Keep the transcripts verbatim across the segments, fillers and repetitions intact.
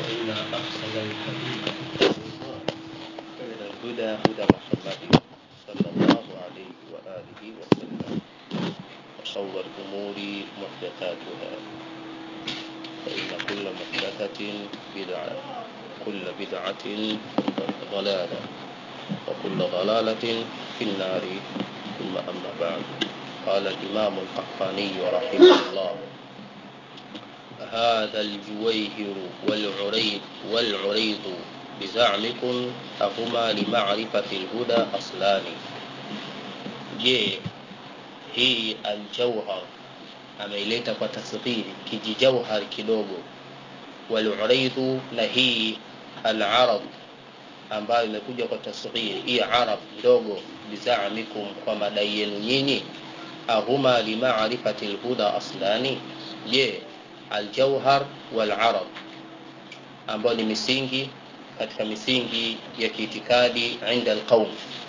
فإن أحسن الحديث خير الهدى هدى محمد صلى الله عليه وآله وسلم وشر الأمور محدثاتها فإن كل محدثة بدعة كل بدعة ضلالة وكل ضلالة في النار ثم أما بعد. قال الإمام القحطاني رحمه الله: هذا الجويهر والعريض والعريض بزعمكم أهما لمعرفة الهدى أصلان. je hii aljawhar ameileta kwa tasghiri kijijawhar kidogo, wal'uraidhu na hii al-arab ambayo imekuja kwa tasghiri hii arab ndogo, bizamikum kwa madai yenu nyinyi, ahuma lima'rifati alhuda aslani. je aljawhar wal-arab ambayo ni misingi katika misingi ya kiitikadi inda alqaum,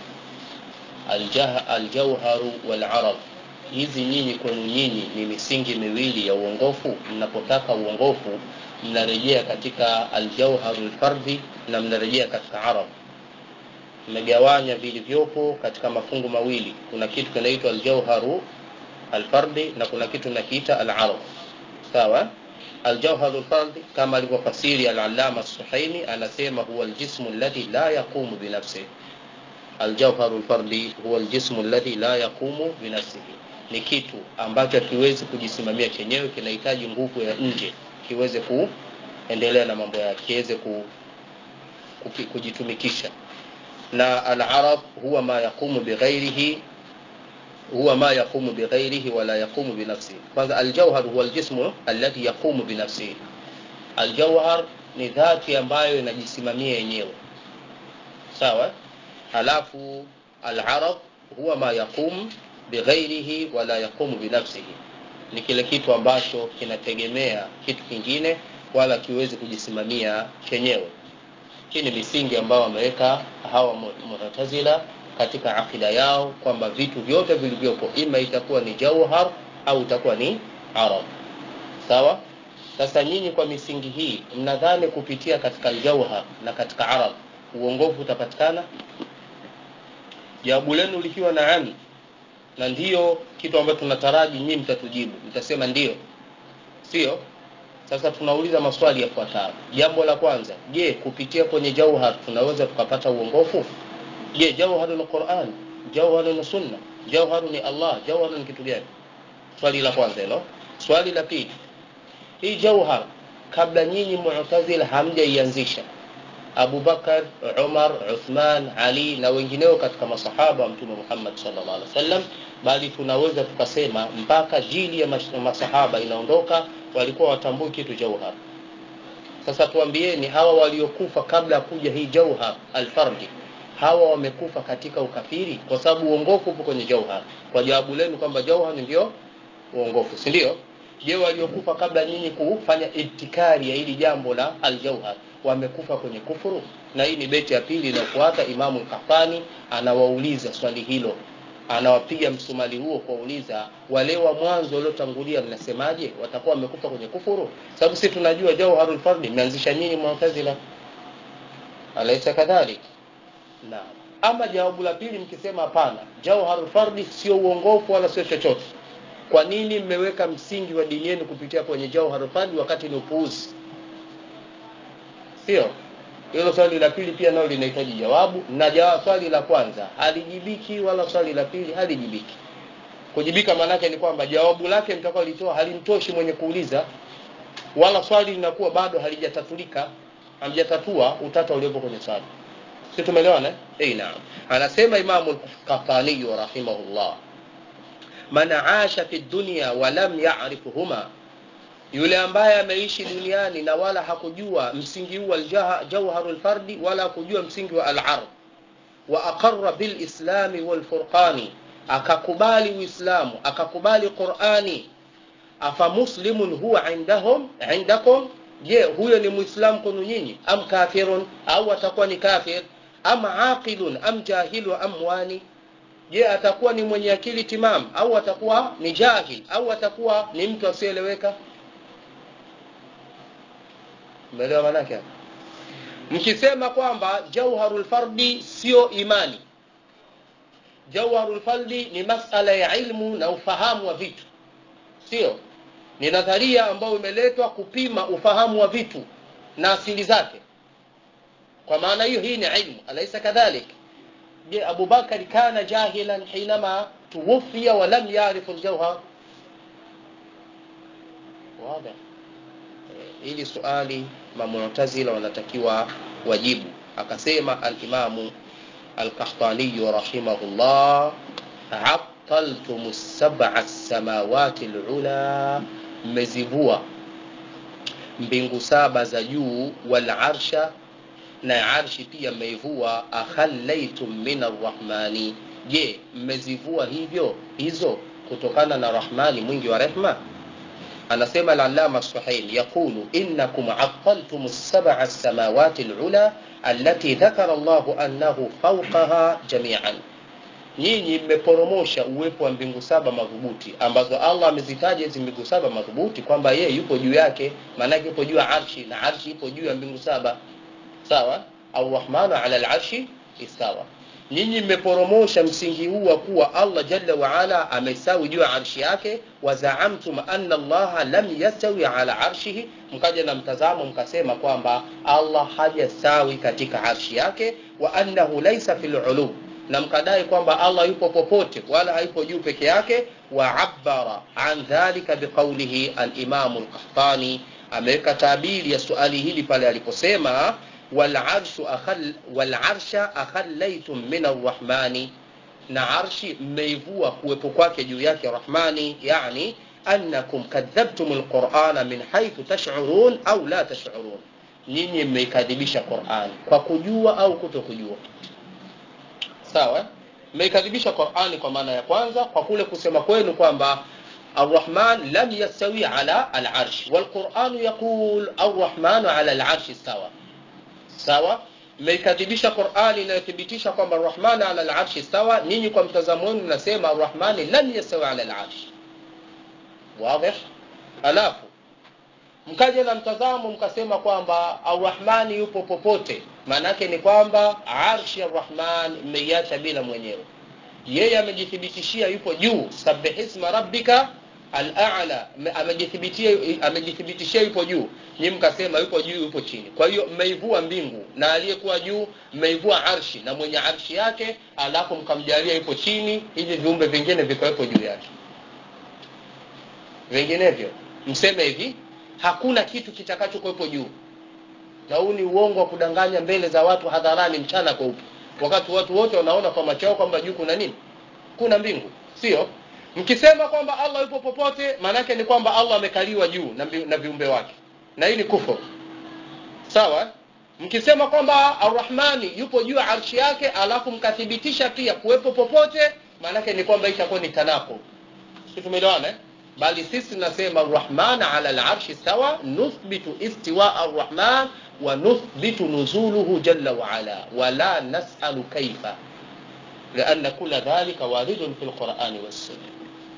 aljawhar wal-arab, hizi nyinyi kwenu nyinyi ni misingi miwili ya uongofu. Mnapotaka uongofu mnarejea katika aljawhar al-fardhi na mnarejea katika arab. Mmegawanya vilivyopo katika mafungu mawili, kuna kitu kinaitwa aljawhar al-fardhi na kuna kitu kinakiita al-arab. sawa. Aljawhar al-fardhi kama alivyofasiri al-allama as-suhaimi, anasema huwa al-jismu alladhi la yaqumu bi nafsihi. Aljawhar al-fardhi huwa al-jismu alladhi la yaqumu bi nafsihi, ni kitu ambacho kiwezi kujisimamia chenyewe, kinahitaji nguvu ya nje kiweze kuendelea na mambo yake, kiweze ku, kujitumikisha. Na al-arab huwa ma yaqumu bighairihi huwa ma yaqumu bighairihi wala yaqumu bi nafsihi. Kwanza al-jawhar huwa al-jismu alladhi yaqumu bi nafsihi. Al-jawhar ni dhati ambayo inajisimamia yenyewe, sawa. Halafu al-arab huwa ma yaqumu bighairihi wala yaqumu bi nafsihi, ni kile kitu ambacho kinategemea kitu kingine wala kiwezi kujisimamia chenyewe. Hii ni misingi ambayo wameweka hawa Mu'tazila katika akida yao, kwamba vitu vyote vilivyopo ima itakuwa ni jawhar au itakuwa ni arab, sawa. Sasa nyinyi kwa misingi hii mnadhani kupitia katika jawhar na katika arab uongofu utapatikana? Jawabu lenu likiwa naam, na ndio kitu ambacho tunataraji nyinyi mtatujibu, mtasema ndio, sio? Sasa tunauliza maswali yafuatayo. Jambo la kwanza, je, kupitia kwenye jawhar tunaweza tukapata uongofu? Je, jawhar ni Qur'an, jawhar ni sunna, jawhar ni Allah, jawhar ni kitu gani? Swali la kwanza hilo. Swali la pili, hii jawhar kabla nyinyi Mu'tazila hamjaianzisha, Abu Bakar, Umar, Uthman, Ali na wengineo katika masahaba wa Mtume Muhammad sallallahu alaihi wasallam, bali tunaweza tukasema mpaka jili ya masahaba inaondoka walikuwa watambui kitu jawhar. Sasa tuambieni, hawa waliokufa kabla kuja hii jawhar al-fardhi, hawa wamekufa katika ukafiri kwa sababu uongofu upo kwenye jawhar? Kwa jawabu lenu kwamba jawhar ndio uongofu, si ndio? Je, waliokufa kabla nyinyi kufanya ibtikari ya hili jambo la al-jawhar wamekufa kwenye kufuru? Na hii ni beti ya pili inayofuata. Imamu al-Qahtani anawauliza swali hilo, anawapiga msumali huo kuuliza wale wa mwanzo waliotangulia mnasemaje, watakuwa wamekufa kwenye kufuru? Sababu sisi tunajua jawharul fardhi imeanzisha nyinyi Mu'tazila, alaysa kadhalik? Na ama jawabu la pili mkisema hapana, jawharul fardhi sio uongofu wala sio chochote, kwa nini mmeweka msingi wa dini yenu kupitia kwenye jawharul fardhi wakati ni upuuzi? Sio? Hilo swali la pili pia nalo linahitaji jawabu, na jawabu swali la kwanza halijibiki wala swali la pili halijibiki. Kujibika maana yake ni kwamba jawabu lake mtakao litoa halimtoshi mwenye kuuliza, wala swali linakuwa bado halijatatulika, hamjatatua utata uliopo kwenye swali. Sisi tumeelewana? Eh, naam. Anasema Imamu al-Qahtani rahimahullah, man aasha fi dunya wa lam ya'rifuhuma, yule ambaye ameishi duniani na wala hakujua msingi huu al-jawhar al-fardhi wala hakujua msingi wa al-arab, wa aqarra bil islami wal furqani, akakubali uislamu akakubali Qur'ani, afa muslimun huwa indahum indakum, je huyo ni muislamu kwenu nyinyi? Am kafirun, au atakuwa ni kafir? Am aqilun am jahilu am wani, je atakuwa ni mwenye akili timam au atakuwa ni jahil au atakuwa ni mtu asieleweka? umeelewa maana yake? Mkisema kwamba jawharul fardi sio imani, jawharul fardi ni masala ya ilmu na ufahamu wa vitu, sio, ni nadharia ambayo imeletwa kupima ufahamu wa vitu na asili zake. Kwa maana hiyo hii ni ilmu, alaysa kadhalik? Je, Abu Bakar kana jahilan hinama tuwfiya wa lam ya'rif al-jawhar? Wazi. Hili swali Mu'tazila wanatakiwa wajibu. Akasema al-Imamu al-Qahtani rahimahullah, attaltum as-sab'a as-samawati al-ula, mmezivua mbingu saba za juu, wal arsha, na arshi pia mmeivua, akhallaitum min ar-rahmani, je mmezivua hivyo hizo kutokana na Rahmani mwingi wa rehma? Anasema al-Allama as-Suhaili yaqulu innakum attaltum as-sab'a as-samawati al-ula allati dhakara Allahu annahu fawqaha jami'an, nyinyi mmeporomosha uwepo wa mbingu saba madhubuti ambazo Allah amezitaja hizo mbingu saba madhubuti kwamba yeye yupo juu yake, maana yake yupo juu ya arshi na arshi ipo juu ya mbingu saba. Sawa? Ar-Rahmanu 'ala al-'arshi istawa. Nyinyi mmeporomosha msingi huu wa kuwa Allah jalla wa ala amesawi juu ya arshi yake, wa za'amtum anna Allah lam yastawi 'ala 'arshihi, mkaja na mtazamo mkasema kwamba Allah hajasawi katika arshi yake, wa annahu laysa fil 'ulu, na mkadai kwamba Allah yupo popote wala haipo juu peke yake. Wa 'abbara an dhalika biqawlihi, al-Imam al-Qahtani ameweka tabiri ya swali hili pale aliposema wal arshu akhal wal arsha akhallaytum min ar-rahmani, na arshi mmeivua kuwepo kwake juu yake Rahmani, yani annakum kadhabtum al-Qur'ana min haythu tash'urun au la tash'urun, nyinyi mmeikadhibisha Qur'an kwa kujua au kutokujua. Sawa? Mmeikadhibisha Qur'ani kwa maana ya kwanza kwa kule kusema kwenu kwamba Ar-Rahman lam yastawi ala al-arsh, wal Qur'an yaqul Ar-Rahmanu ala al-arsh istawa. Sawa? Mmeikadhibisha Qur'ani inayothibitisha kwamba Ar-Rahman ala al-arsh istawa, nyinyi kwa mtazamo wenu mnasema Ar-Rahman lam yastawi ala al-arsh. Wazi? Alafu mkaja na mtazamo mkasema kwamba Ar-Rahman yupo popote, maana yake ni kwamba arshi ya Ar-Rahman mmeiacha bila mwenyewe, yeye amejithibitishia yupo juu, sabbihisma rabbika al-a'la, amejithibitishia amejithibitishia yupo juu, nyinyi mkasema yupo juu yupo chini. Kwa hiyo mmeivua mbingu na aliyekuwa juu, mmeivua arshi na mwenye arshi yake, alafu mkamjalia yupo chini, hivi viumbe vingine vikawepo juu yake. Vinginevyo mseme hivi, hakuna kitu kitakachokuwepo juu, na huu ni uongo wa kudanganya mbele za watu hadharani mchana kweupe, wakati watu wote wanaona kwa macho yao kwamba juu kuna nini? Kuna mbingu, sio? Mkisema kwamba Allah yupo popote, maana yake ni kwamba Allah amekaliwa juu na, na viumbe wake, na hii ni kufuru. Sawa? Mkisema kwamba Ar-Rahmani yupo juu ya arshi yake alafu mkathibitisha pia kuwepo popote, maana yake ni kwamba itakuwa ni tanako. Sisi tumeelewana eh? Bali sisi tunasema Ar-Rahman ala al-arshi sawa, nuthbitu istiwa Ar-Rahman wa nuthbitu nuzuluhu jalla wa ala, wala nas'alu kayfa, لأن كل ذلك وارد في القرآن والسنة.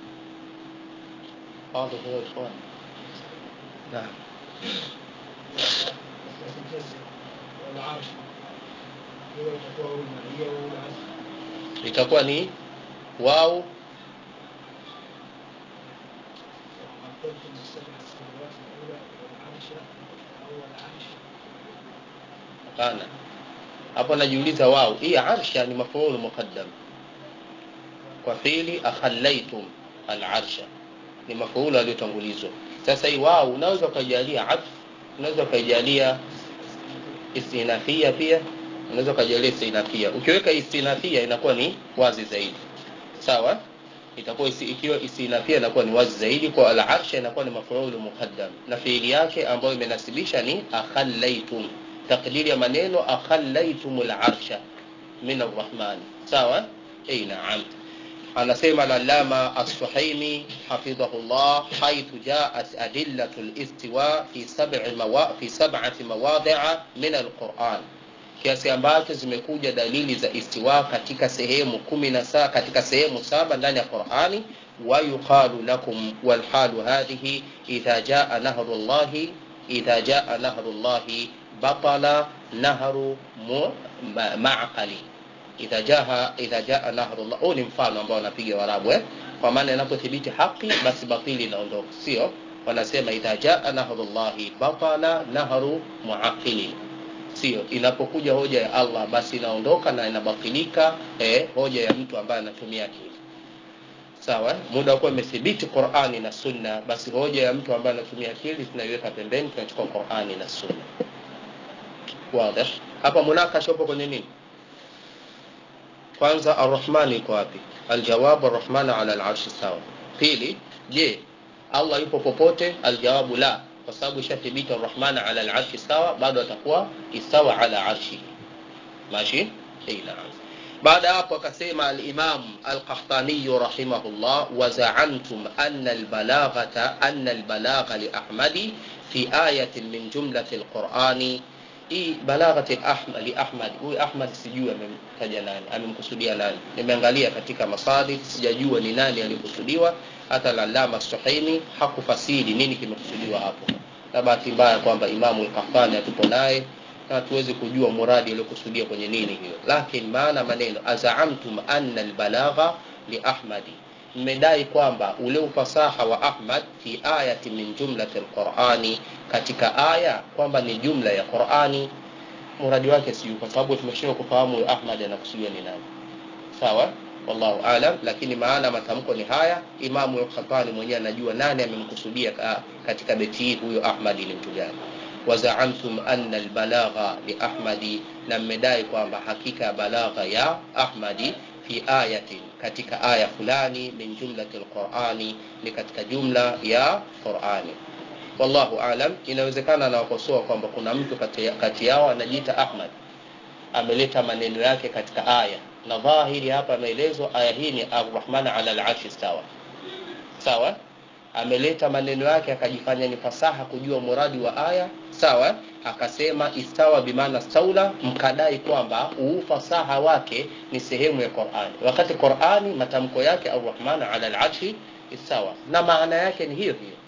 هذا هو الإخوان. نعم. itakuwa ni wao hapana. Hapo najiuliza wao, hii arsha ni mafuulu muqaddam kwa fiili akhallaitum al-arsha, ni mafuulu aliyotangulizwa. Sasa hii wao unaweza kujalia atf, unaweza kujalia istinafia, pia unaweza kujalia istinafia. Ukiweka istinafia inakuwa ni wazi zaidi. Sawa? Itakuwa ikiwa istinafia inakuwa ni wazi zaidi, kwa al-arsha inakuwa ni mafuulu muqaddam na fiili yake ambayo imenasibisha ni akhallaitum. تقدير ya maneno akhallaitumul arsha min ar-rahman. Sawa? Eh, naam. Anasema al-Allama as-Suhaimi hafidhahullah, haythu ja'at adillatul istiwa fi sab'i mawa fi sab'ati mawadi'a min al-Qur'an, kiasi ambacho zimekuja dalili za istiwa katika sehemu kumi na saba katika sehemu saba ndani ya Qur'ani. Wa yuqalu lakum wal halu hadhihi idha jaa nahrullahi idha jaa nahrullahi batala nahru ma'qali. Idha jaa idha jaa nahrullah, huu ni mfano ambao wanapiga Waarabu eh, kwa maana inapothibiti haki basi batili inaondoka, sio? Wanasema idha jaa nahrullahi batala nahru mu'aqili, sio? Inapokuja hoja ya Allah basi inaondoka na inabatilika eh, hoja ya mtu ambaye anatumia akili. Sawa, muda kwa imethibiti Qur'ani na Sunna, basi hoja ya mtu ambaye anatumia akili tunaiweka pembeni, tunachukua Qur'ani na Sunna. Wazi? Hapa munakasha upo kwenye nini? Kwanza Ar-Rahman iko wapi? Aljawab Ar-Rahman ala al-arshi sawa. Pili, je, Allah yupo popote? Aljawabu la, kwa sababu ishathibiti Ar-Rahman ala al-arshi sawa, bado atakuwa istawa ala arshi. Mashi? Ila. Baada hapo akasema al-Imam al-Qahtani rahimahullah, wa za'antum anna al-balaghata anna al-balagha li Ahmadi fi ayatin min jumlati al-Qur'ani. Hii balaghati Ahmad li Ahmad, huyu Ahmad sijui amemtaja nani, amemkusudia nani. Nimeangalia katika masadif sijajua ni nani alikusudiwa, hata al-Allama As-Suhaimi hakufasiri nini kimekusudiwa hapo. Na bahati mbaya kwamba Imamu al-Qahtani atupo naye na tuweze kujua muradi uliokusudia kwenye nini hiyo. Lakini maana maneno azamtum anna al-balagha li Ahmadi, mmedai kwamba ule ufasaha wa Ahmad fi ayati min jumlati al-Qur'ani, katika aya kwamba ni jumla ya Qur'ani. Muradi wake si kwa sababu tumeshindwa kufahamu Ahmad anakusudia ni nani. Sawa, wallahu aalam, lakini maana matamko ni haya. Imamu al-Qahtani mwenyewe anajua nani amemkusudia katika beti hii, huyo Ahmad ni mtu gani. Waza'antum anna al-balagha li Ahmadi, na mmedai kwamba hakika balagha ya Ahmadi fi ayatin, katika aya fulani, min jumlati al-Qur'ani, ni katika jumla ya Qur'ani. Wallahu aalam. Inawezekana na wakosoa kwamba kuna mtu kati, kati yao anajiita Ahmad, ameleta maneno yake katika aya, na dhahiri hapa maelezo aya hii ni Ar-Rahman ala al-arshi sawa. Sawa, ameleta maneno yake akajifanya ni fasaha kujua muradi wa aya. Sawa, akasema istawa bimaana staula, mkadai kwamba ufasaha wake ni sehemu ya Qur'ani, wakati Qur'ani matamko yake Ar-Rahman ala al-arshi istawa, na maana yake ni hiyo hiyo.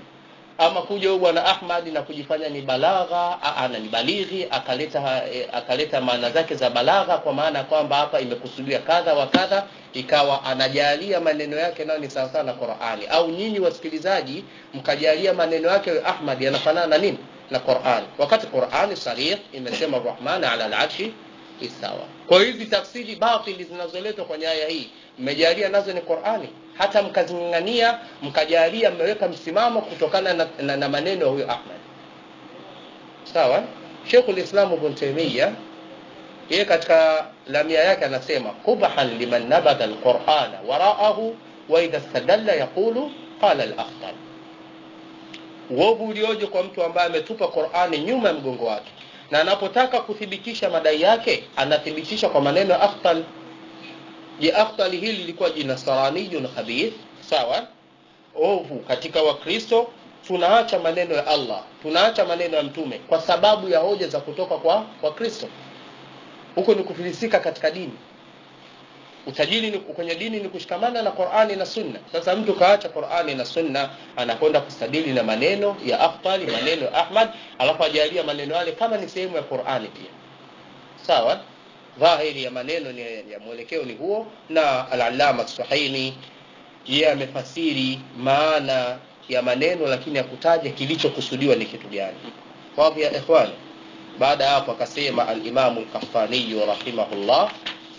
Ama kuja huyu bwana Ahmad na kujifanya ni balagha, ana ni balighi, akaleta akaleta maana zake za balagha, kwa maana kwamba hapa imekusudia kadha wa kadha, ikawa anajalia maneno yake nayo ni sawa sawa na Qur'ani, au nyinyi wasikilizaji mkajalia maneno yake Ahmad yanafanana na nini na Qur'ani, wakati Qur'ani sarih imesema Ar-Rahman ala al-arshi istawa. Kwa hizi tafsiri batili zinazoletwa kwenye aya hii mmejalia nazo ni Qur'ani, hata mkazingangania mkajalia mmeweka msimamo kutokana na, na, na maneno huyo Ahmad. Sawa, Sheikhul Islam Ibn Taymiyyah yeye katika lamia yake anasema qubhan liman nabada al-Qur'ana wara'ahu wa idha istadalla yaqulu qala al-Akhtal. Uovu ulioje kwa mtu ambaye ametupa Qur'ani nyuma ya mgongo wake, na anapotaka kuthibitisha madai yake anathibitisha kwa maneno ya Akhtal. Je, Akhtal hili lilikuwa jina saraniyun khabith? Sawa, ovu katika Wakristo. Tunaacha maneno ya Allah, tunaacha maneno ya mtume kwa sababu ya hoja za kutoka kwa Wakristo. Huko ni kufilisika katika dini. Utajiri ni kwenye dini ni kushikamana na Qur'ani na Sunna. Sasa mtu kaacha Qur'ani na Sunna, anakwenda kustadili na maneno ya Akhtal, maneno ya Ahmad, alafu ajalia maneno yale kama ni sehemu ya Qur'ani pia. Sawa, dhahiri ya maneno ni ya mwelekeo ni huo. Na al-Allama As-Suhaimi yeye amefasiri maana ya maneno, lakini hakutaja kilichokusudiwa ni kitu gani. Wapi ya ikhwani? Baada hapo akasema al-Imam al-Qahtani rahimahullah,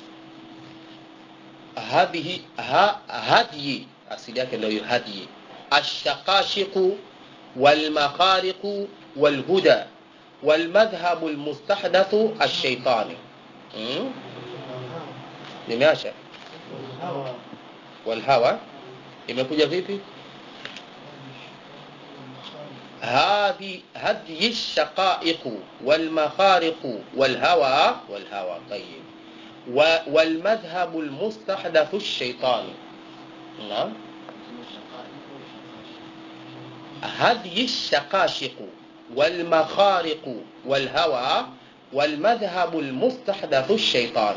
hadhihi ha, hadi asili yake ndio hadi ash-shaqashiqu wal-makhariqu wal-huda wal-madhhabu al-mustahdathu ash-shaytani. hmm? Nimeacha wal-hawa imekuja vipi? هذه هذه الشقائق والمخارق والهوى والهوى طيب والمذهب المستحدث الشيطان. نعم، هذه الشقاشق والمخارق والهوى والمذهب المستحدث الشيطان.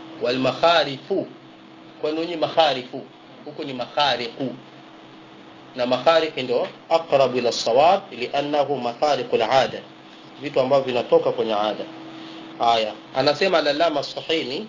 والمخارف كونني مخارف، huko ni makhariqu. na makharij ndio aqrab ila as-sawab li'annahu makhariq al-'ada, vitu ambavyo vinatoka kwenye ada. Haya, anasema al-Allama as-Suhaimi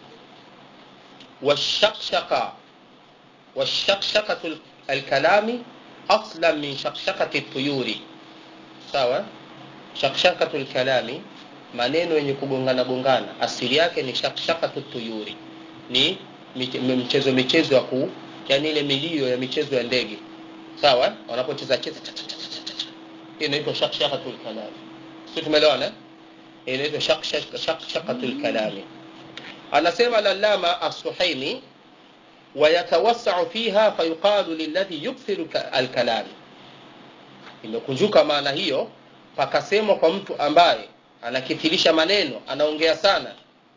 washaqshaqa washaqshaqatu al-kalami aslan min shaqshaqati at-tuyuri. Sawa, shaqshaqatu al-kalami, maneno yenye kugongana gongana, asili yake ni shaqshaqatu at-tuyuri, ni michezo michezo ya ku, yani ile milio ya michezo ya ndege. Sawa, wanapocheza cheza hiyo inaitwa shaqshaqatul kalam. Sio, tumeelewana? Inaitwa shaqshaqatul kalam. Anasema al-Allama as-Suhaimi wayatawassa'u fiha fayuqalu lilladhi yukthiru al-kalam. Imekunjuka maana hiyo pakasema kwa mtu ambaye anakithirisha maneno, anaongea sana,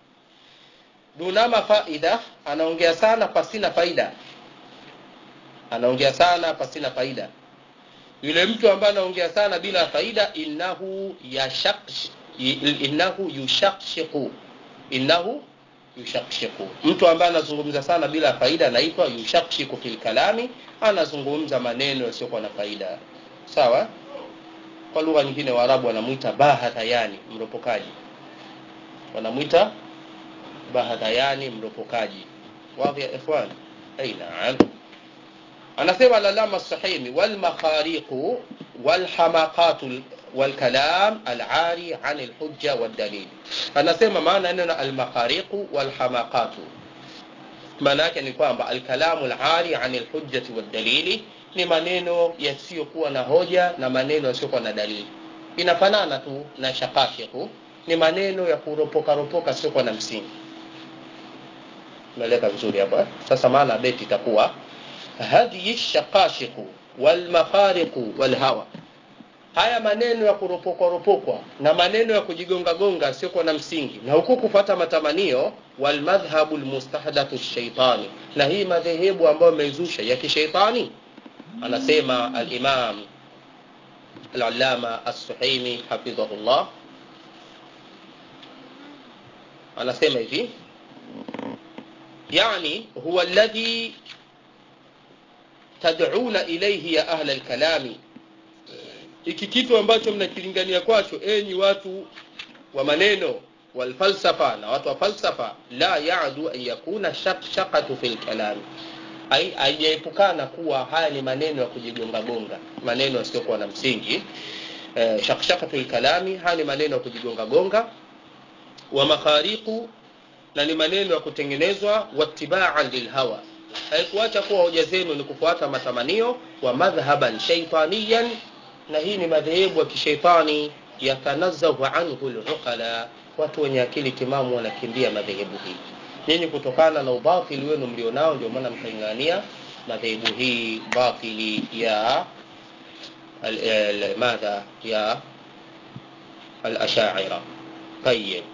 dunama faida, anaongea sana pasina faida, anaongea sana pasina faida. Yule mtu ambaye anaongea sana bila faida, innahu yashaqsh innahu yushaqshiqu innahu yushaqshiqu, mtu ambaye anazungumza sana bila faida anaitwa yushaqshiqu fil kalami, anazungumza maneno yasiyokuwa na faida. Sawa, kwa lugha nyingine Waarabu wanamuita bahadhayani, mropokaji, wanamuita bahadhayani, mropokaji. Wazi ya ikhwan? Aina. Anasema al-Allama as-Suhaimi wal makhariqu wal hamaqatu wal kalam al-'ari 'an al-hujja wad dalil. Anasema maana neno al-makhariqu wal hamaqatu, maana yake ni kwamba al-kalamu al-'ari 'an al-hujjati wad dalili ni maneno yasiyokuwa na hoja na maneno yasiyokuwa na dalili. Inafanana tu na shaqashiqu, ni maneno ya kuropoka ropoka sio na msingi. Umeeleka vizuri hapa. Sasa maana beti itakuwa hadhihi shaqashiqu wal makhariqu wal hawa, haya maneno ya kuropokwa ropokwa na maneno ya kujigonga gonga sio na msingi na huku kufuata matamanio, wal madhhabu al mustahdathu ash-shaytani, na hii madhehebu ambayo imezusha ya kishaitani. Anasema al-Imam al-Allama as-Suhaimi hafidhahullah, anasema hivi, yani huwa alladhi tad'una ilayhi ya ahla al-kalami, iki kitu ambacho mnakilingania kwacho enyi watu wa maneno, wal falsafa, na watu wa falsafa, la ya'du an yakuna shaqshaqatu fil kalam, ai haijaepukana kuwa haya ni maneno ya kujigonga gonga, maneno yasiyokuwa na msingi. eh, shaqshaqatul kalami, haya ni maneno ya kujigonga gonga, wa makhariqu, na ni maneno ya kutengenezwa, wattiba'an lil hawa, haikuacha kuwa hoja zenu ni kufuata matamanio, wa madhhaban shaytaniyan, na hii ni madhehebu ya kishaitani, yatanazzahu anhu al-uqala, watu wenye akili timamu wanakimbia madhehebu hii. Nyinyi kutokana na ubatili wenu mlionao ndio maana mkaingania madhehebu hii batili ya al-madha ya al-ash'ira. Tayyib,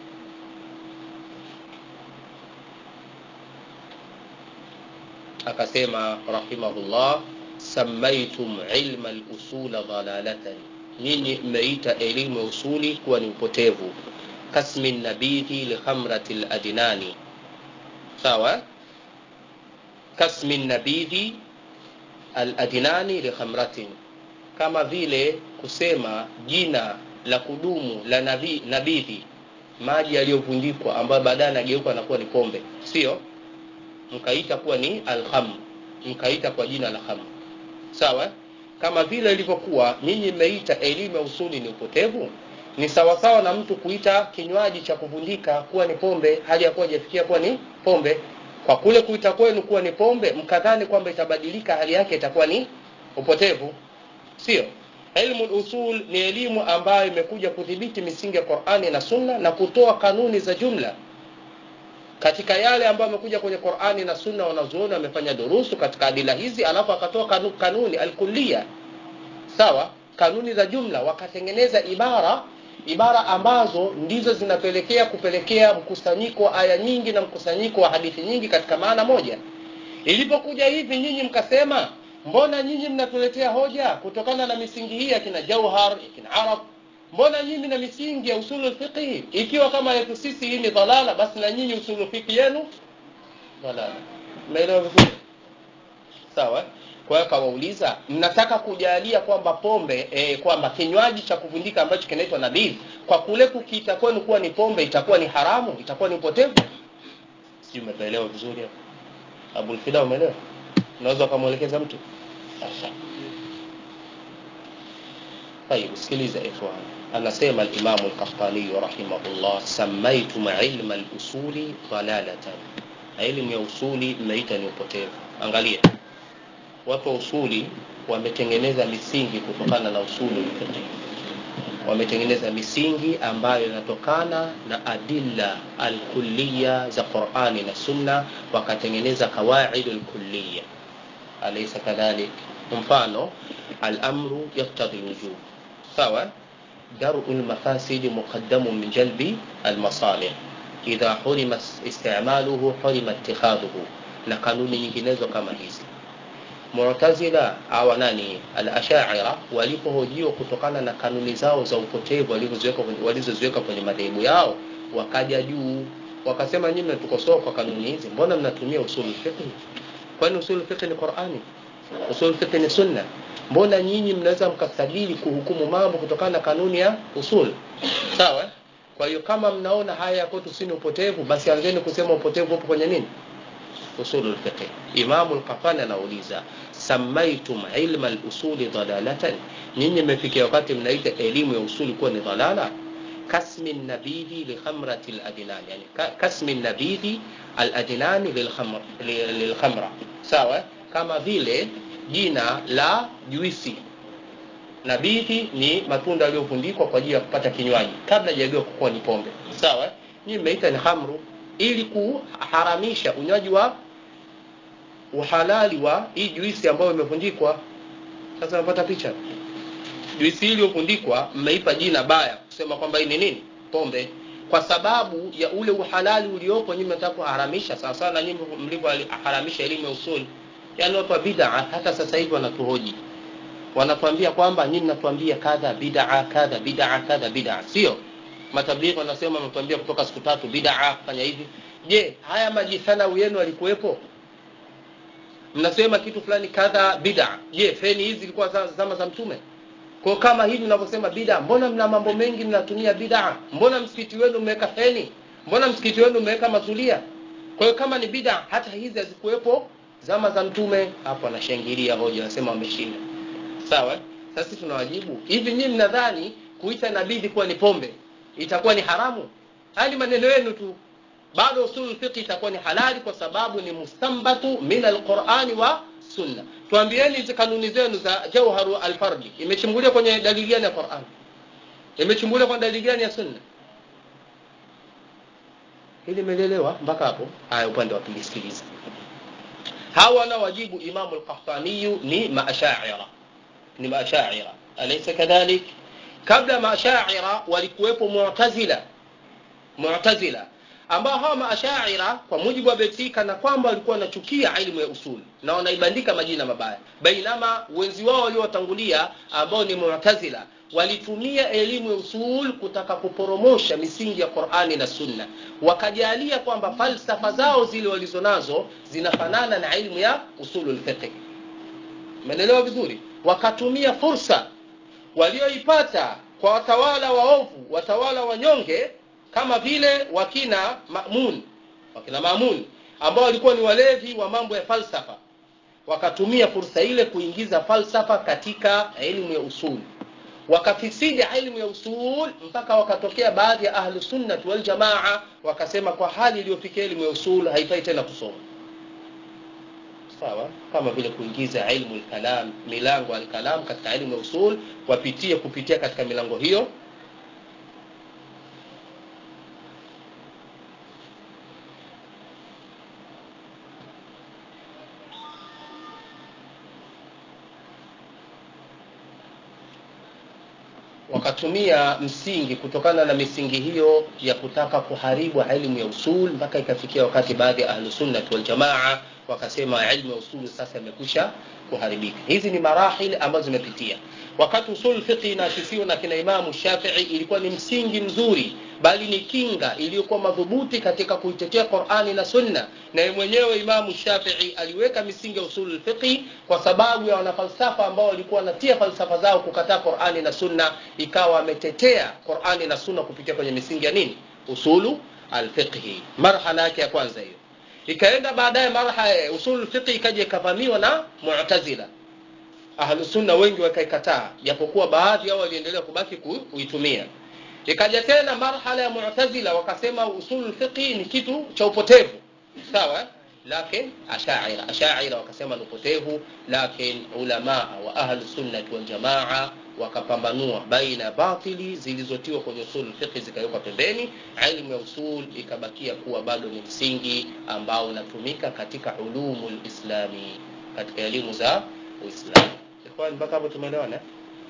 akasema rahimahullah, samaitum ilma al-usul dhalalatan, nyinyi mmeita elimu usuli kuwa ni upotevu. Kasmi nabidhi li khamrati al-adnani, sawa, kasmi nabidhi al-adnani li khamratin, kama vile kusema jina la kudumu la nabii nabidhi, maji yaliyovundikwa ambayo baadaye yanageuka na kuwa ni pombe, sio, mkaita kuwa ni al-khamr, mkaita kwa jina la khamr. Sawa, kama vile ilivyokuwa nyinyi mmeita elimu ya usuli ni upotevu, ni sawa sawa na mtu kuita kinywaji cha kuvundika kuwa ni pombe hali ya kuwa hajafikia kuwa ni pombe. Kwa kule kuita kwenu kuwa ni pombe, mkadhani kwamba itabadilika hali yake itakuwa ni upotevu, sio. Ilmu usul ni elimu ambayo imekuja kudhibiti misingi ya Qur'ani na Sunna na kutoa kanuni za jumla katika yale ambayo yamekuja kwenye Qur'ani na Sunna. Wanazuoni wamefanya durusu katika adila hizi, alafu akatoa kanuni, kanuni al-kulliya, sawa, kanuni za jumla, wakatengeneza ibara ibara ambazo ndizo zinapelekea kupelekea mkusanyiko wa aya nyingi na mkusanyiko wa hadithi nyingi katika maana moja. Ilipokuja hivi nyinyi mkasema, mbona nyinyi mnatuletea hoja kutokana na misingi hii ya kina Jauhar, kina Arab, mbona nyinyi na misingi ya usulul fiqh, ikiwa kama yetu sisi hii ni dhalala, basi na nyinyi usulul fiqh yenu dhalala. Umeelewa vizuri? Sawa. Kwa hiyo akawauliza, mnataka kujalia kwamba pombe e, kwamba kinywaji cha kuvundika ambacho kinaitwa nabidh, kwa kule kukiita kwenu kuwa ni pombe itakuwa ni haramu, itakuwa ni upotevu? Sio, umeelewa vizuri hapo? Abul Fida, umeelewa? Unaweza kumuelekeza mtu? طيب sikiliza ikhwan, anasema al-Imam al-Qahtani rahimahullah, samaitum ilma al-usuli dalalatan, elimu ya usuli mnaita ni upotevu. Angalia, watu wa usuli wametengeneza misingi kutokana na usuli fiqh, wametengeneza misingi ambayo inatokana na adilla al-kulliya za Qur'ani na Sunna, wakatengeneza kawaid al-kulliya. Alaysa kadhalik? Mfano, al-amru yaqtadi al-wujub, sawa? Daru al-mafasid muqaddamun min jalbi al-masalih, idha hurima isti'maluhu hurima ittikhadhuhu, na kanuni nyinginezo kama hizi. Mu'tazila au nani al-ash'ira walipohojiwa kutokana na kanuni zao za upotevu walizoziweka walizoziweka kwenye madhehebu yao, wakaja juu wakasema, nyinyi mnatukosoa kwa kanuni hizi, mbona mnatumia usul fiqh? Kwani usul fiqh ni Qur'ani? Usul fiqh ni Sunna? Mbona nyinyi mnaweza mkastadili kuhukumu mambo kutokana na kanuni ya usul? Sawa? Kwa hiyo kama mnaona haya kwetu si upotevu, basi anzeni kusema upotevu upo kwenye nini? Usulul fiqh. Imam al-Qahtani anauliza, samaitum ilma al-usuli dalalatan, nyinyi mmefikia wakati mnaita elimu ya usuli kuwa ni dalala? Kasmi an-nabidhi li khamrati al-adnan, yani kasmi an-nabidhi al-adnan lil-khamr lil-khamra, sawa? Kama vile jina la juisi. Nabidhi ni matunda yaliyofundikwa kwa ajili ya kupata kinywaji kabla hajageuka kuwa ni pombe, sawa? Nyinyi mmeita ni khamru ili kuharamisha unywaji wa uhalali wa hii juisi ambayo imefundikwa. Sasa unapata picha, juisi hii iliyofundikwa mmeipa jina baya kusema kwamba hii ni nini? Pombe, kwa sababu ya ule uhalali uliopo. Nyinyi mnataka kuharamisha sawa sawa na nyinyi mlivyoharamisha elimu ya usul. Yani watu wa bid'a hata sasa hivi wanatuhoji, wanatuambia kwamba nyinyi mnatuambia kadha bid'a kadha bid'a kadha bid'a, sio? Matablighi wanasema mnatuambia kutoka siku tatu bid'a fanya hivi. Je, haya majithana yenu alikuwepo? Mnasema kitu fulani kadha bid'a. Je, feni hizi zilikuwa zama za mtume? Kwa kama hivi mnavyosema bid'a, mbona mna mambo mengi mnatumia bid'a? Mbona msikiti wenu mmeweka feni? Mbona msikiti wenu mmeweka mazulia? Kwa hiyo kama ni bid'a, hata hizi hazikuwepo zama za mtume. Hapo anashangilia hoja, anasema wameshinda. Sawa? Sasa tunawajibu, hivi nyinyi mnadhani kuita nabidhi kuwa ni pombe itakuwa ni haramu? Hali maneno yenu tu. Bado usul fiqh itakuwa ni halali kwa sababu ni mustambatu min al-Qur'ani wa Sunna. Tuambieni hizo kanuni zenu za jawharu al-fardi imechimbuliwa kwenye dalili gani ya Qur'an? Imechimbuliwa kwa dalili gani ya Sunna? Hili melelewa mpaka hapo? Haya, upande wa pili sikiliza. Hawa na wajibu Imam al-Qahtani ni maasha'ira. Ni maasha'ira. Alaysa kadhalik? Kabla maasha'ira walikuwepo mu'tazila. Mu'tazila ambao hawa maasha'ira kwa mujibu wa betika na kwamba walikuwa wanachukia elimu ya usul na wanaibandika majina mabaya, bainama wenzi wao waliotangulia ambao ni mu'tazila walitumia elimu ya usul kutaka kuporomosha misingi ya Qur'ani na Sunna, wakajalia kwamba falsafa zao zile walizonazo zinafanana na elimu ya usulul fiqh. Umeelewa vizuri? Wakatumia fursa walioipata kwa watawala waovu, watawala wanyonge kama vile wakina Ma'mun, wakina Ma'mun ambao walikuwa ni walevi wa mambo ya falsafa, wakatumia fursa ile kuingiza falsafa katika elimu ya usul, wakafisidi elimu ya usul mpaka wakatokea baadhi ya ahlu sunnah wal jamaa wakasema kwa hali iliyofikia elimu ya usul haifai tena kusoma. Sawa? Kama vile kuingiza elimu al-kalam, milango al-kalam katika elimu ya usul, wapitie kupitia katika milango hiyo. Wakatumia msingi kutokana na misingi hiyo ya kutaka kuharibu elimu ya usul mpaka ikafikia wakati baadhi ya ahlu sunnah wal jamaa wakasema elimu ya usul sasa imekwisha kuharibika. Hizi ni marahili ambazo zimepitia. wakati usul fiqh inaasisiwa na kina Imam Shafi'i ilikuwa ni msingi mzuri, bali ni kinga iliyokuwa madhubuti katika kuitetea Qur'ani na Sunna. Na yeye mwenyewe Imam Shafi'i aliweka misingi ya usul fiqh kwa sababu ya wanafalsafa ambao walikuwa wanatia falsafa zao kukataa Qur'ani na Sunna, ikawa ametetea Qur'ani na Sunna kupitia kwenye misingi ya nini? Usulu al-fiqh. Marhala yake ya kwanza hiyo. Ikaenda baadaye marhala ya usul fiqh ikaja ikavamiwa na Mu'tazila. Ahlus Sunna wengi wakaikataa, japokuwa baadhi yao waliendelea kubaki kuitumia. Ikaja tena marhala ya Mu'tazila wakasema usul fiqh ni kitu cha upotevu. Sawa? Lakini Ash'ari Ash'ari wakasema ni upotevu, lakini ulama wa Ahlus Sunnah wal Jamaa wakapambanua baina batili zilizotiwa kwenye usul fiqh zikawekwa pembeni, elimu ya usul ikabakia kuwa bado ni msingi ambao unatumika katika ulumul islami, katika elimu za Uislamu. Ikhwan, mpaka hapo tumeelewana?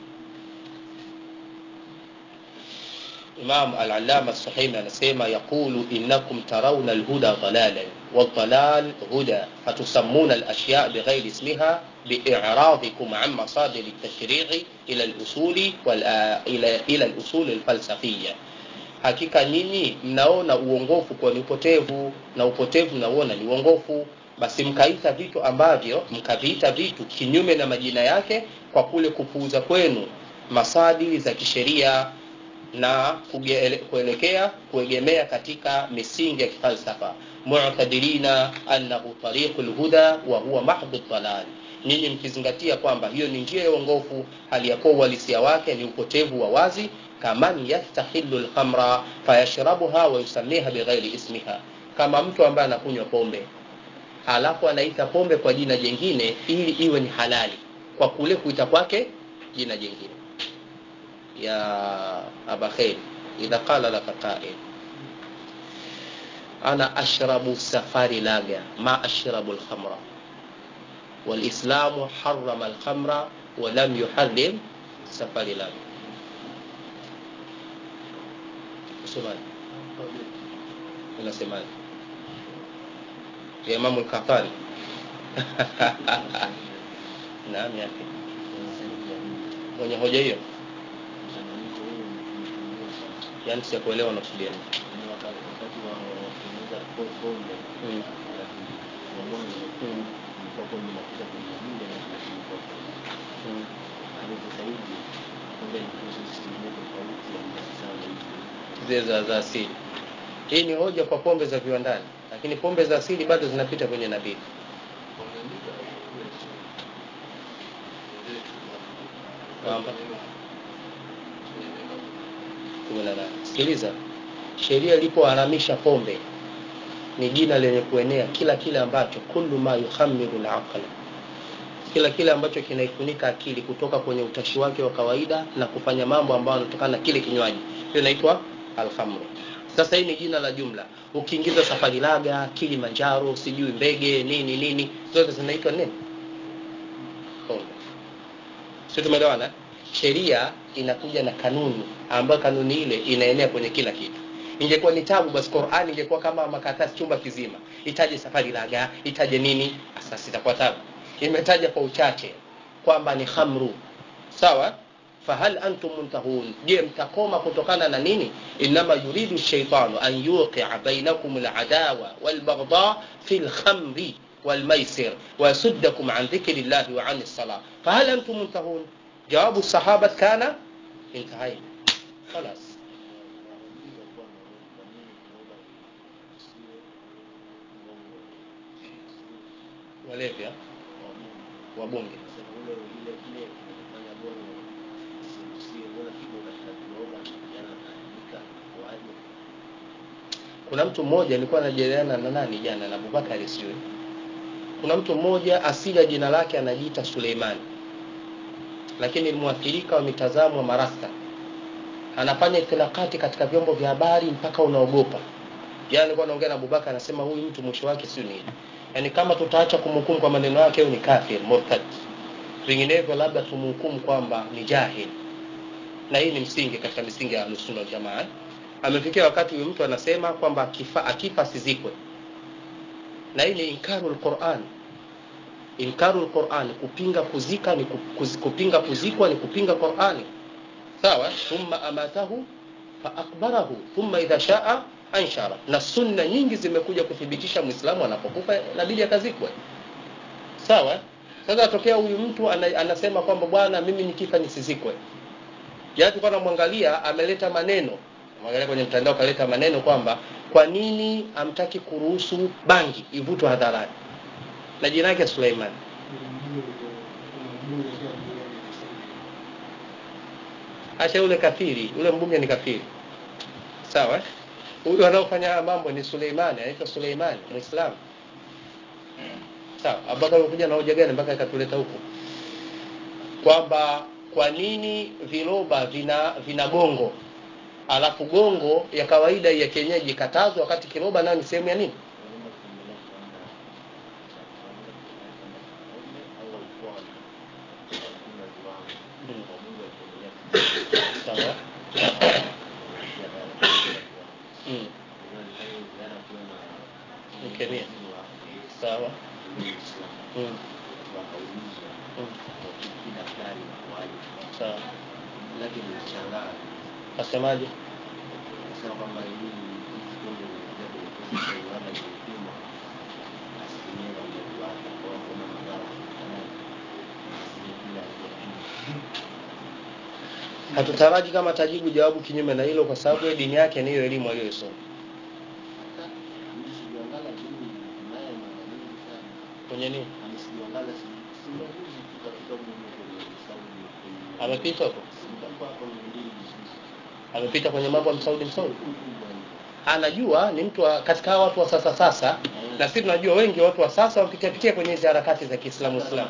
Imam al-Allama as-Suhaimi anasema yaqulu innakum tarawna al-huda dalalan wal-dalal huda fatusammuna al-ashya' bighayri ismiha bi'iradikum 'an masadir at-tashri'i ila al-usuli wal ila ila al-usul al-falsafiyya. Hakika nyinyi mnaona uongofu kwa ni upotevu na upotevu mnaona ni uongofu, basi mkaita vitu ambavyo mkaviita vitu kinyume na majina yake kwa kule kupuuza kwenu masadili za kisheria na kuelekea kuegemea katika misingi ya kifalsafa. Mu'tadilina annahu tariqul huda wa huwa mahdhu dhalal. Nyinyi mkizingatia kwamba hiyo ni njia ya uongofu, hali ya kuwa uhalisia wake ni upotevu wa wazi. Kaman yastahillu al-khamra fayashrabuha wa yusammiha bighairi ismiha, kama mtu ambaye anakunywa pombe halafu anaita pombe kwa jina jingine ili iwe ni halali kwa kule kuita kwake jina jingine. Ya Aba Khair, idha qala laka qa'il ana ashrabu safari laga ma ashrabu al-khamra wal islamu harrama al-khamra wa lam yuharrim safari laga. Subhana unasemaje ya Imam al-Qahtani? Naam yake mwenye hoja hiyo, yani si kuelewa na kusudia wakati wa kuongeza pombe mm zile za asili. Hii ni hoja kwa pombe za viwandani, lakini pombe za asili bado zinapita kwenye nabii. Kwamba sikiliza, sheria ilipoharamisha pombe ni jina lenye kuenea kila kile ambacho kullu ma yuhammiru al-aql, kila kile ambacho kinaifunika akili kutoka kwenye utashi wake wa kawaida na kufanya mambo ambayo yanatokana na kile kinywaji, hiyo inaitwa al-khamr. Sasa hii ni jina la jumla. Ukiingiza safari laga, Kilimanjaro, sijui mbege nini nini, zote zinaitwa nini? Pombe. Sio, tumeelewana? Sheria inakuja na kanuni ambayo kanuni ile inaenea kwenye kila kitu. Ingekuwa ni tabu basi Qur'ani ingekuwa kama makaratasi chumba kizima, itaje safari laga, itaje nini, sasa itakuwa tabu. Imetaja kwa uchache kwamba ni khamru. Sawa? Fahal antum muntahun, je mtakoma kutokana na nini? Inma yuridu shaytanu an yuqi'a bainakum al-adawa wal-baghdha fil khamri wal-maisir wa yasuddakum an dhikrillahi wa 'anis salah. Fahal antum muntahun? Jawabu sahaba kana intahai. Khalas. Walevya wabunge kuna mtu mmoja alikuwa anajadiliana na nani jana na Abubakar Siwe. Kuna mtu mmoja asili jina lake anajiita Suleiman, lakini ni muathirika wa mitazamo wa marasta. Anafanya itilakati katika vyombo vya habari mpaka unaogopa. Jana alikuwa anaongea na Abubakar, anasema huyu mtu mwisho wake sio nini. Yaani kama tutaacha kumhukumu kwa maneno yake huyu ni kafir murtad, vinginevyo labda tumhukumu kwamba ni jahil. Na hii ni msingi katika misingi ya Ahlus Sunnah wal Jamaa. Amefikia wakati huyu mtu anasema kwamba akifa akifa sizikwe. Na hii ni inkarul Qur'an. inkaru alquran, kupinga kuzika ni kuz, kupinga kuzikwa ni kupinga Qur'ani. Sawa? Thumma amatahu fa akbarahu thumma idha shaa anshara. Na sunna nyingi zimekuja kuthibitisha Muislamu anapokufa inabidi akazikwe. Sawa? Sasa tokea huyu mtu anasema kwamba bwana mimi nikifa nisizikwe. Yaani tulikuwa tunamwangalia ameleta maneno. Mwangalia kwenye mtandao kaleta maneno kwamba kwa nini amtaki kuruhusu bangi ivutwe hadharani. Na jina lake Suleiman. Acha ule kafiri, ule mbunge ni kafiri. Sawa? Huyu anaofanya mambo ni Suleiman, anaitwa Suleiman, Muislamu. Sawa, Abubakar alikuja na hoja gani mpaka akatuleta huko? Kwamba kwa nini viroba vina vina gongo? Alafu gongo ya kawaida ya kienyeji katazwa wakati kiroba nayo ni sehemu ya nini? Sawa. Mm. Mkemia. Sawa. Mm. Sawa. Lakini nishangaa. Asemaje? Sasa kwamba hii kitu ndio ndio wala kipimo. Asilimia ndio watu kwa kuna madhara. Hatutaraji kama tajibu jawabu kinyume na hilo kwa sababu dini yake ni hiyo elimu aliyosoma. Kwenye nini? Amepita hapo. Amepita kwenye mambo ya Msaudi Msaudi. Anajua ni mtu wa, katika watu wa sasa sasa na sisi tunajua wengi watu wa sasa wapitia pitia kwenye hizo harakati za Kiislamu Islam.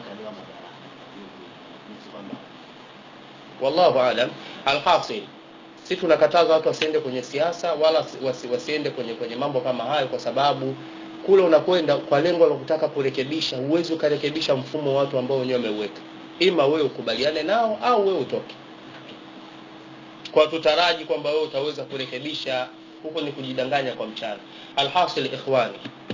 Wallahu aalam. Alhasil, sisi tunakataza watu wasiende kwenye siasa wala wasi, wasiende kwenye kwenye mambo kama hayo kwa sababu kule unakwenda kwa lengo la kutaka kurekebisha, uwezo ukarekebisha mfumo wa watu ambao wenyewe wameuweka. Ima wewe ukubaliane nao au wewe utoke. Kwa tutaraji kwamba wewe utaweza kurekebisha, huko ni kujidanganya kwa mchana. Alhasil ikhwani,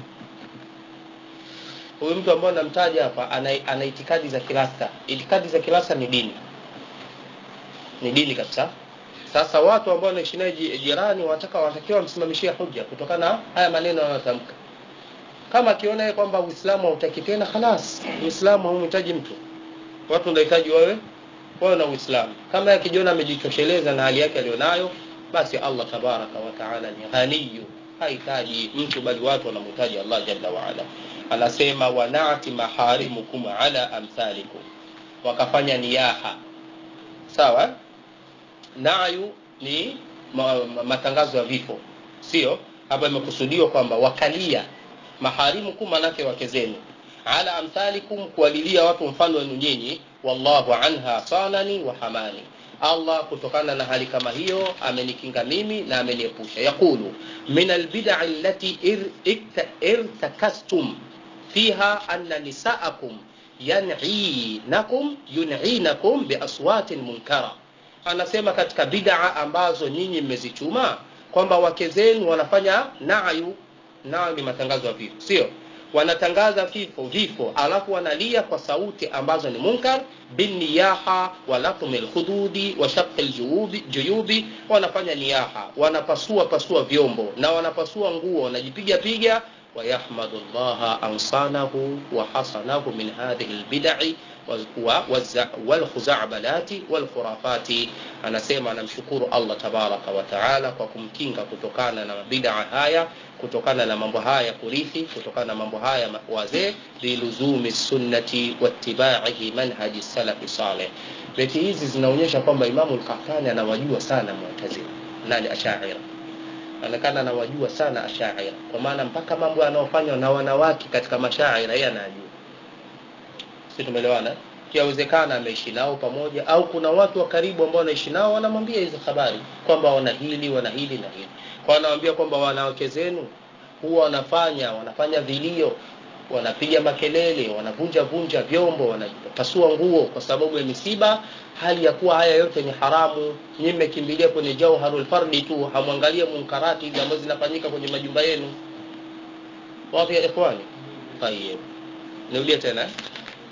huyu mtu ambaye namtaja hapa ana, ana itikadi za kilasa. Itikadi za kilasa ni dini. Ni dini kabisa. Sasa watu ambao wanaishi naye jirani wanataka wanatakiwa msimamishie hoja kutokana na haya maneno anayotamka. Kama akiona yeye kwamba Uislamu hautaki tena khalas, Uislamu haumhitaji mtu. Watu wanahitaji wewe wao na Uislamu. Kama akijiona amejitosheleza na hali yake alionayo, basi Allah tabaraka wa taala ni ghaniyu, hahitaji mtu bali watu wanamhitaji Allah jalla wa ala. Anasema wanaati maharimukum ala amthalikum. Wakafanya niyaha. Sawa? Nayu ni ma, ma, matangazo ya vifo. Sio? Hapa imekusudiwa kwamba wakalia maharimukum manake wake zenu. Ala amthalikum kuwalilia watu mfano wenu nyinyi, wallahu anha sanani wa hamani. Allah kutokana na hali kama hiyo amenikinga mimi na ameniepusha. Yakulu min albid'a allati irtakastum fiha anna nisaakum yan'inakum yun'inakum biaswatin munkara. Anasema katika bid'a ambazo nyinyi mmezichuma kwamba wake zenu wanafanya na'yu, na'yu ni matangazo ya vifo, sio? Wanatangaza vifo vifo alafu wanalia kwa sauti ambazo ni munkar, bin niyaha wa latmil khududi wa shaqqil juyubi juyubi. Wanafanya niyaha, wanapasua pasua vyombo na wanapasua nguo, wanajipiga piga. ويحمد الله أنصانه وحصنه من هذه البدع والخزعبلات والخرافات. anasema anamshukuru Allah tabaraka wa taala kwa kumkinga kutokana na bid'a haya, kutokana na mambo haya kurithi, kutokana na mambo haya wazee, biluzumi sunnati wattiba'ihi manhaji salafi salih. Beti hizi zinaonyesha kwamba Imam al-Qahtani anawajua sana Mu'tazila na Ash'ari. Anakana anawajua sana Ash'ari kwa maana mpaka mambo yanayofanywa na wanawake katika mashairi yeye anajua. Sisi tumeelewana? Kiawezekana ameishi nao pamoja au kuna watu wa karibu ambao wanaishi nao wanamwambia hizo habari kwamba wana hili wana hili na hili. Kwa anawaambia kwamba wanawake zenu huwa wanafanya wanafanya vilio, wanapiga makelele, wanavunja vunja vyombo, wanapasua nguo kwa sababu ya misiba, hali ya kuwa haya yote ni haramu. Nyinyi mmekimbilia kwenye jauharul fardi tu, hamwangalie munkarati hizo ambazo zinafanyika kwenye majumba yenu. Wapi ya ikhwani? Tayeb. Niulie tena.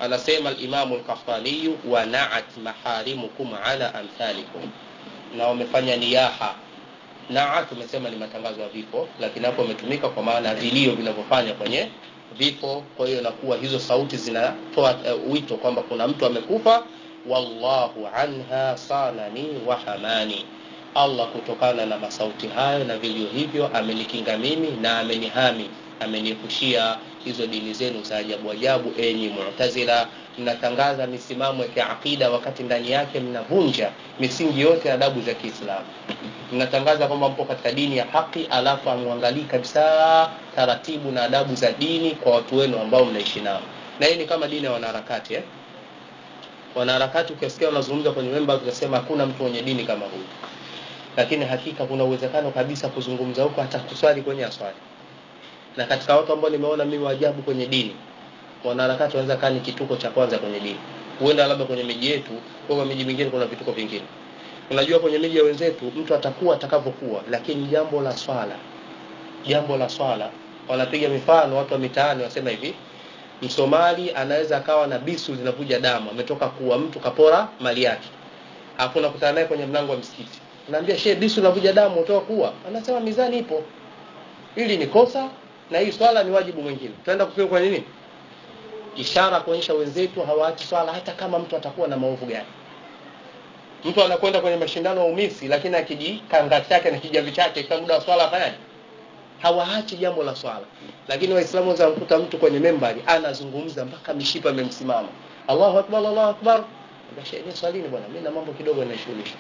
anasema al-Imam al-Qahtani wa na'at maharimukum ala amthalikum, na wamefanya niyaha. Na'at tumesema ni matangazo ya vifo, lakini hapo umetumika kwa maana vilio vinavyofanya kwenye vifo. Kwa hiyo nakuwa hizo sauti zinatoa uh, wito kwamba kuna mtu amekufa. Wallahu anha sanani wa hamani, Allah kutokana na masauti hayo na vilio hivyo amenikinga mimi na amenihami, ameniepushia hizo dini zenu za ajabu ajabu. Enyi Mu'tazila, mnatangaza misimamo ya kiakida wakati ndani yake mnavunja misingi yote ya adabu za Kiislamu. Mnatangaza kwamba mpo katika dini ya haki, alafu amwangalii kabisa taratibu na adabu za dini kwa watu wenu ambao mnaishi nao. Na hii ni kama dini ya wanaharakati eh? Wanaharakati ukisikia wanazungumza kwenye member ukasema hakuna mtu mwenye dini kama huyu, lakini hakika kuna uwezekano kabisa kuzungumza huko hata kuswali kwenye aswali. Na katika watu ambao nimeona mimi wajabu kwenye dini, wanaharakati wanaweza kani kituko cha kwanza kwenye dini. Huenda labda kwenye miji yetu, kwa miji mingine kuna vituko vingine. Unajua kwenye miji ya wenzetu mtu atakuwa atakavyokuwa, lakini jambo la swala, jambo la swala wanapiga mifano watu wa mitaani wasema hivi, Msomali anaweza akawa na bisu zinavuja damu, ametoka kuwa mtu kapora mali yake. Hakuna kutana naye kwenye mlango wa msikiti. Naambia shehe, bisu linavuja damu utoka kuwa. Anasema mizani ipo. Hili ni kosa na hii swala ni wajibu mwingine. Tunaenda kupiga kwa nini? Ishara kuonyesha wenzetu hawaachi swala hata kama mtu atakuwa na maovu gani. Mtu anakwenda kwenye mashindano ya umisi lakini akijikanga chake na kijavi chake kwa muda wa swala afanye, hawaachi jambo la swala. Lakini Waislamu wanamkuta mtu kwenye membari anazungumza mpaka mishipa imemsimama. Allahu akbar, Allahu akbar. Basi ni swalini bwana, mimi na mambo kidogo yanashughulisha.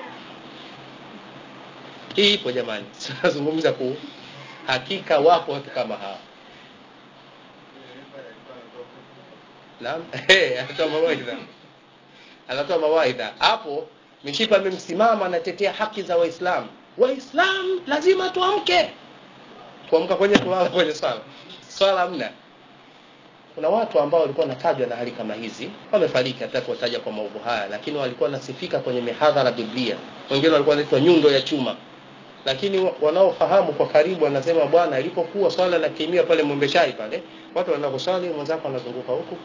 Hii ipo jamani. Tunazungumza kwa hakika wapo watu kama hawa. Naam, eh anatoa mawaidha. Anatoa mawaidha. Hapo mishipa imemsimama, anatetea haki za Waislamu. Waislamu lazima tuamke. Kuamka kwenye kulala kwenye swala. Swala hamna. Kuna watu ambao walikuwa natajwa na hali kama hizi, wamefariki hata kuwataja kwa maovu haya, lakini walikuwa nasifika kwenye mihadhara Biblia. Wengine walikuwa wanaitwa nyundo ya chuma. Lakini wanaofahamu kwa karibu wanasema bwana, ilipokuwa swala la kimia pale Mombeshai pale, watu wanaenda kuswali, mwenzako anazunguka huku.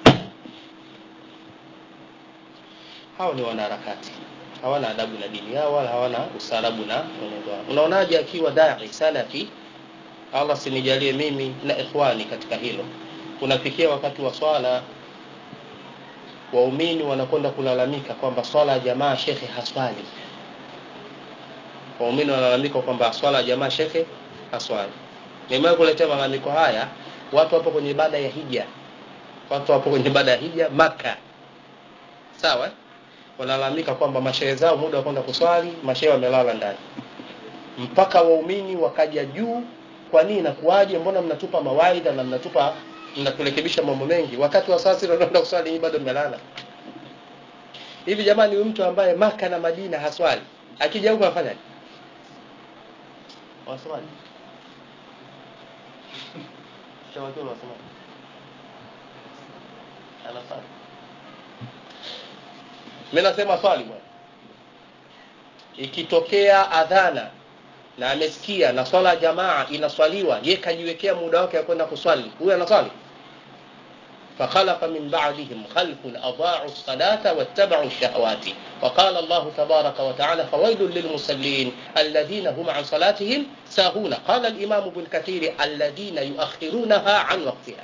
Hao ni wanaharakati. Hawana adabu na dini yao wala hawana usalabu na mwenendo wao. Unaonaje akiwa dai salafi, Allah sinijalie mimi na ikhwani katika hilo, unafikia wakati wa swala waumini wanakwenda kulalamika kwamba swala ya jamaa shekhe haswali. Waumini wanalalamika kwamba swala ya jamaa shekhe haswali. Nimewahi kuletea malalamiko haya watu hapo kwenye ibada ya hija. Watu hapo kwenye ibada ya hija Makkah. Sawa? Wanalalamika kwamba mashehe zao muda wa kwenda kuswali, mashehe wamelala ndani. Mpaka waumini wakaja juu, kwa nini na kuaje, mbona mnatupa mawaidha na mnatupa mnaturekebisha mambo mengi wakati wa sasa tunaenda kuswali bado mmelala. Hivi jamani, huyu mtu ambaye Maka na Madina haswali, akija huko afanya nini? Waswali. Shawatu waswali. Anasali. Mimi nasema swali bwana. Ikitokea adhana na amesikia na swala jamaa inaswaliwa, yeye kajiwekea muda wake wa kwenda kuswali, huyu anaswali? فخلف من بعدهم خلف أضاعوا الصلاة واتبعوا الشهوات وقال الله تبارك وتعالى فويل للمصلين الذين هم عن صلاتهم ساهون. قال الإمام ابن كثير الذين يؤخرونها عن وقتها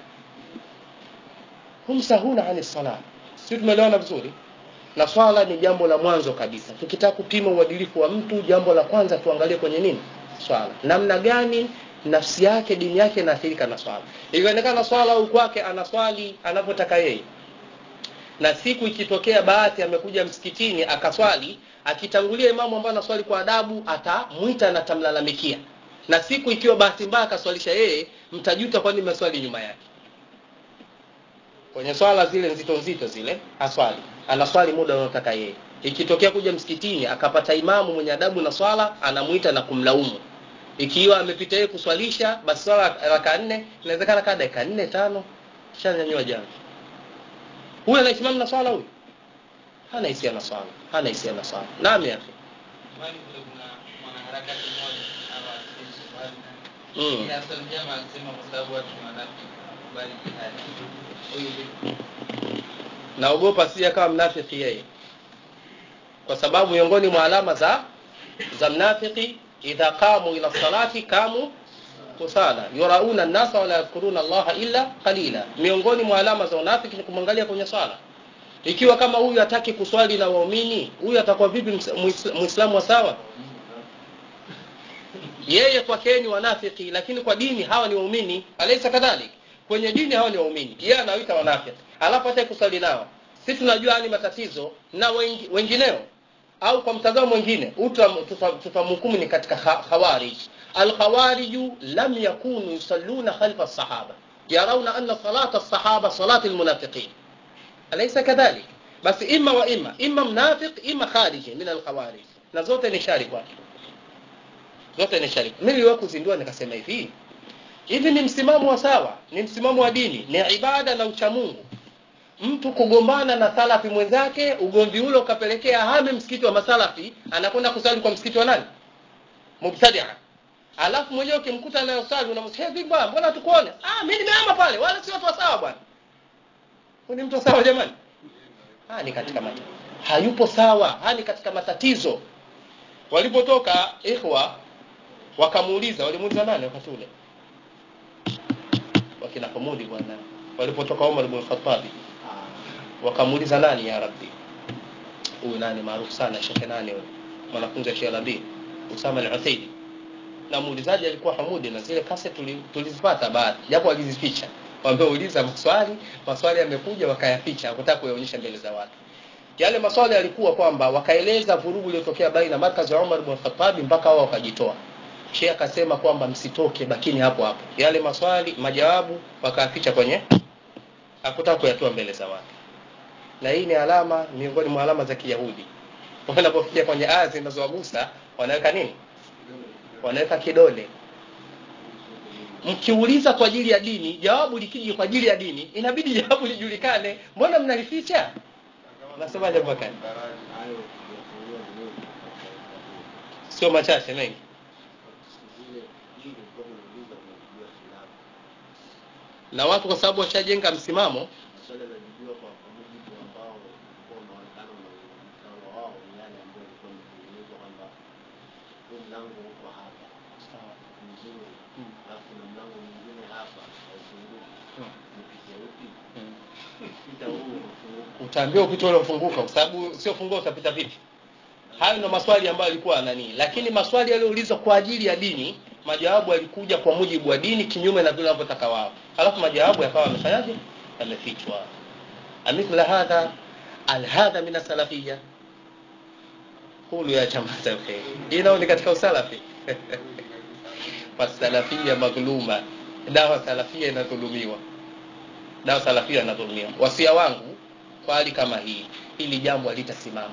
هم ساهون عن الصلاة. Sisi tumeelewana vizuri. Na swala ni jambo la mwanzo kabisa. Tukitaka kupima uadilifu wa mtu, jambo la kwanza tuangalie kwenye nini? Swala. Namna gani nafsi yake, dini yake inaathirika na swala. Ikionekana swala au kwake anaswali anapotaka yeye, na siku ikitokea bahati amekuja msikitini akaswali, akitangulia imamu ambaye anaswali kwa adabu, atamuita na tamlalamikia. Na siku ikiwa bahati mbaya akaswalisha yeye, mtajuta kwani mmeswali nyuma yake. Kwenye swala zile nzito nzito zile, aswali. Anaswali muda unaotaka yeye. Ikitokea kuja msikitini akapata imamu mwenye adabu na swala, anamuita na kumlaumu. Ikiwa amepita yeye kuswalisha, basi swala raka nne, inawezekana kada dakika nne tano shanyanyua jana. Huyu anasimama na swala huyu? Hana hisia na swala. Hana hisia na swala. Naam ya akhi. Mali kuna mwanaharakati mmoja ama swali. Mm. Ya swali jamaa akisema kwa sababu watu wanafiki bali jihadi. Huyu naogopa sija kama mnafiki yeye, kwa sababu miongoni mwa alama za za mnafiki idha qamu ila salati kamu kusala yurauna an-nasa wala yadhkuruna Allah illa qalila. Miongoni mwa alama za unafiki ni kumwangalia kwenye swala. Ikiwa kama huyu hataki kuswali na waumini, huyu atakuwa vipi muislamu wa sawa? Yeye kwake ni wanafiki, lakini kwa dini hawa ni waumini. Alaysa kadhalik? Kwenye dini hawa ni waumini, yeye anawaita wanafiki, alafu hataki kuswali nao. Sisi tunajua ni matatizo na wengi, wengineo au kwa mtazamo mwingine tutamhukumu ni katika khawarij. Al-khawarij lam yakunu yusalluna khalfa as-sahaba, yarawna anna salata as-sahaba salati al-munafiqin. Alaysa kadhalik? Basi imma wa imma, imma mnafiq imma khariji min al-khawarij, na zote ni shari kwake, zote ni shari. Mimi niliwahi kuzindua nikasema hivi, hivi ni msimamo wa sawa, ni msimamo wa dini, ni ibada na uchamungu. Mtu kugombana na salafi mwenzake, ugomvi ule ukapelekea hame msikiti wa masalafi, anakwenda kusali kwa msikiti wa nani? Mubtadi'a. Alafu mwenyewe ukimkuta nayo sali unamsema vipi bwana, mbona tukuone? Ah, mimi nimehama pale, wala si watu wa sawa bwana. Ni mtu sawa jamani? Ah, ni katika matatizo. Hayupo sawa, ah, ni katika matatizo. Walipotoka ikhwa wakamuuliza, walimuuliza nani wakati ule? Wakina Hamudi bwana. Walipotoka Umar ibn Khattab wakamuuliza nani ya Rabbi? Huyu nani maarufu sana, shekhe nani huyo? Mwanafunzi wa Sheikh Rabi, Usama al-Uthaidi. Na muulizaji alikuwa Hamudi, na zile kase tulizipata baadhi, japo alizificha. Waambie uliza maswali, maswali yamekuja wakayaficha, hakutaka kuyaonyesha mbele za watu. Yale maswali yalikuwa kwamba wakaeleza vurugu iliyotokea baina markazi ya Umar ibn Khattab mpaka wao wakajitoa. Sheikh akasema kwamba msitoke, bakini hapo hapo. Yale maswali majawabu wakayaficha kwenye, hakutaka kuyatoa mbele za watu. Na hii ni alama miongoni mwa alama za Kiyahudi. Wanapofikia kwenye aya zinazowagusa wanaweka nini? Wanaweka kidole. Mkiuliza kwa ajili ya dini, jawabu likiji kwa ajili ya dini, inabidi jawabu lijulikane. Mbona mnalificha? Nasema jambo gani? Sio machache mengi. Na watu kwa sababu washajenga msimamo utaambia upite ule ufunguka, kwa sababu sio funguka utapita vipi? Hayo ndo maswali ambayo alikuwa nani, lakini maswali yaliyoulizwa kwa ajili ya dini, majawabu yalikuja kwa mujibu wa dini kinyume na vile wanavyotaka wao. Halafu majawabu yakawa yamefanyaje? Yamefichwa. Amithla hadha al-hadha min as-salafiyya. Qulu ya jamaa al-khair. Ina ni katika usalafi. Fasalafiyya maghluma. Dawa salafia inadhulumiwa. Dawa salafia inadhulumiwa. Wasia wangu kwa hali kama hii, hili jambo halitasimama.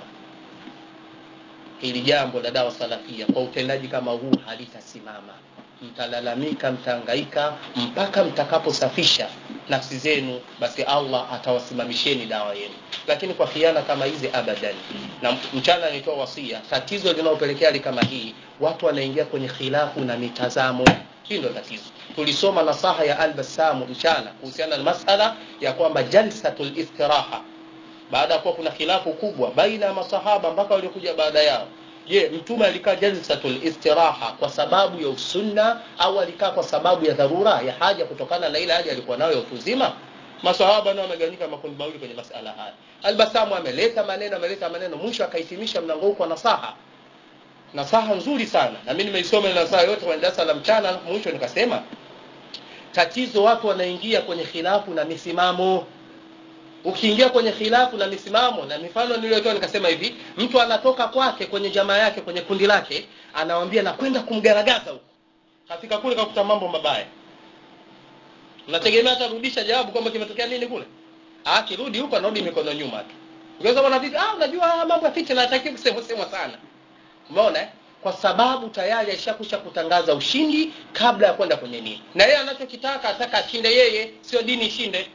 Hili jambo la dawa salafia kwa utendaji kama huu halitasimama. Mtalalamika, mtahangaika mpaka mtakaposafisha nafsi zenu, basi Allah atawasimamisheni dawa yenu. Lakini kwa khiana kama hizi abadan. Na mchana nitoa wasia, tatizo linalopelekea hali kama hii, watu wanaingia kwenye khilafu na mitazamo. Hii ndio tatizo. Tulisoma nasaha ya Al-Bassam mchana kuhusiana na masala ya kwamba jalsatul istiraha, baada kwa kuna khilafu kubwa baina ya masahaba mpaka waliokuja baada yao. Je, mtume alikaa jalsatul istiraha kwa sababu ya usunna au alikaa kwa sababu ya dharura ya haja kutokana na ile haja alikuwa nayo ya utuzima? Masahaba nao wamegawanyika makundi mawili kwenye masala haya. Al-Bassam ameleta maneno ameleta maneno mwisho akahitimisha mlango huu kwa nasaha. Nasaha nzuri sana. Na mimi nimeisoma ile nasaha yote kwa darasa la mchana, mwisho nikasema tatizo watu wanaingia kwenye khilafu na misimamo. Ukiingia kwenye khilafu na misimamo, na mifano niliyotoa nikasema hivi, mtu anatoka kwake kwenye jamaa yake kwenye kundi lake, anawaambia na kwenda kumgaragaza huko. Kafika kule kakuta mambo mabaya. Unategemea atarudisha jawabu kwamba kimetokea nini kule? Ah, kirudi huko anarudi mikono nyuma tu. Unaweza bwana vipi? Ah, unajua mambo ya fitina hataki kusema sema sana. Umeona eh? Kwa sababu tayari alishakusha kutangaza ushindi kabla ya kwenda kwenye nini. Na yeye anachokitaka ataka ashinde yeye, sio dini ishinde.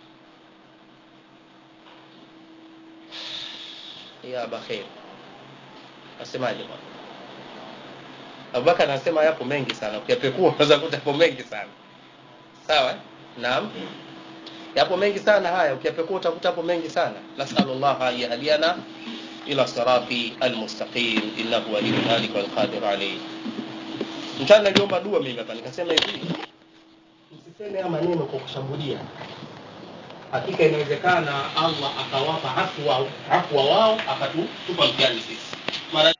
Ya bakhair. Asemaje bwana? Abubakar anasema yapo mengi sana. Ukiyapekua unaweza kuta yapo mengi sana. Sawa eh? Naam. yapo mengi sana haya, ukiyapekua utakuta hapo mengi sana. Nasallallahu an yahdiyana ila sirati almustaqim innahu waliyyu dhalika wal qadir alayhi. Mchana niliomba dua mimi hapa nikasema hivi, usiseme haya maneno kwa kushambulia. Hakika inawezekana Allah akawapa afwa afwa wao akatupa mtihani sisi. Mara